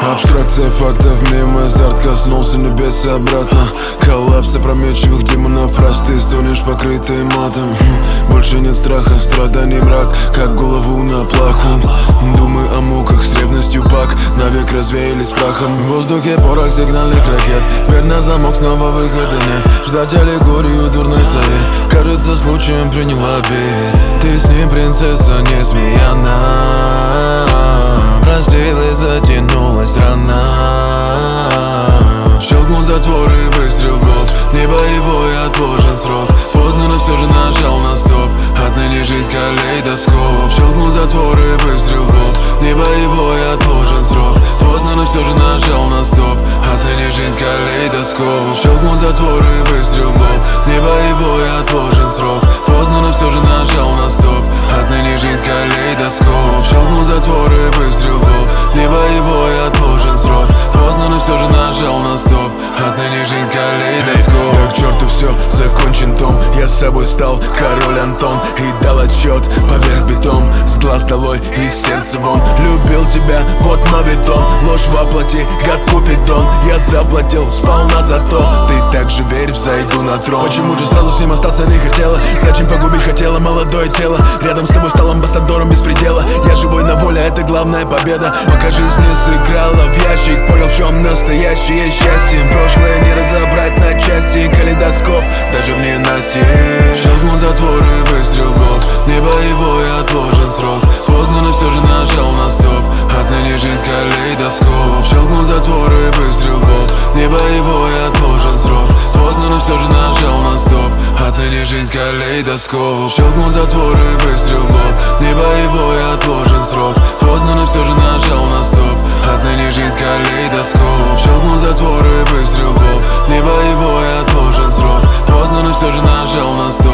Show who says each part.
Speaker 1: Абстракция фактов, мимо азарт коснулся небес и обратно. Коллапс опрометчивых демонов, фраз ты стонешь, покрытый матом. Больше нет страха, страданий мрак, как голову на плаху. Думы о муках, с ревностью пак навек развеялись прахом. В воздухе порох сигнальных ракет, дверь на замок, снова выхода нет. Ждать аллегорию, дурной совет, кажется, случаем приняла обед. Ты с ним принцесса, не змея, она простилась, затянулась рана. Щелкнул затвор и выстрел в лоб, не боевой, отложен срок. Поздно, но все же нажал на стоп, отныне жизнь калейдоскоп. Щелкнул затвор и выстрел в лоб, не боевой, отложен срок. Поздно, но все же нажал на стоп, отныне жизнь калейдоскоп. Щелкнул затвор и выстрел в лоб, не боевой, отложен срок. Поздно, но все же нажал на стоп, отныне жизнь калейдоскоп. Щелкнул затвор и выстрел в лоб, не боевой, отложен срок. Поздно, но все же нажал на стоп, отныне жизнь калейдоскоп.
Speaker 2: Да к черту все, закончен том. Я с собой стал король Антон и дал отсчет поверх бетон. С глаз долой, из сердца вон. Любил тебя, вот мавитон. Ложь воплоти, гад Купидон. Я заплатил сполна за то. Ты так же верь, взойду на трон.
Speaker 1: Почему же сразу с ним остаться не хотела? Зачем погубить хотела молодое тело? Рядом с тобой стал амбассадором беспредела. Я живой на воле, это главная победа. Пока жизнь не сыграла в ящик, понял, в чем настоящее счастье. Прошлое не разобрать на части, калейдоскоп даже в ненастье. Щелкнул затвор и выстрел в лоб, не боевой, отложен срок. Поздно, но все же нажал на стоп, отныне жизнь калейдоскоп. Щелкнул затвор и выстрел в лоб, не боевой, отложен срок. Поздно, но все же нажал на стоп, отныне жизнь калейдоскоп. Щелкнул затвор и выстрел в лоб, не боевой, отложен срок. Поздно, но все же нажал на стоп, отныне жизнь калейдоскоп. Щелкнул затвор и выстрел в лоб, не боевой, отложен срок. Поздно, но все же нажал на стоп,